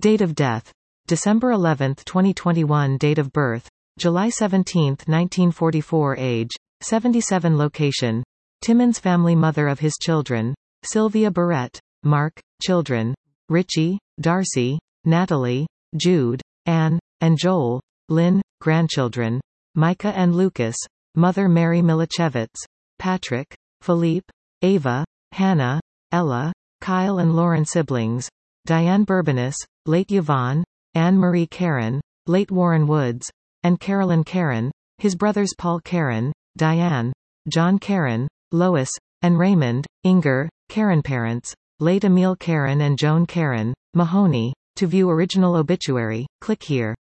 Date of death: December 11, 2021. Date of birth: July 17, 1944. Age: 77. Location: Timmins family. Mother of his children: Sylvia Barrett. Mark. Children: Richie, Darcy, Natalie, Jude, Anne, and Joel. Lynn. Grandchildren: Micah and Lucas. Mother Mary Milichevitz. Patrick, Philippe, Ava, Hannah, Ella, Kyle and Lauren. Siblings: Diane Bourbonis, late Yvonne, Anne-Marie Karen, late Warren Woods, and Carolyn Karen. His brothers Paul Karen, Diane, John Karen, Lois, and Raymond. Inger, Karen. Parents: late Emil Karen and Joan Karen. Mahoney. To view original obituary, click here.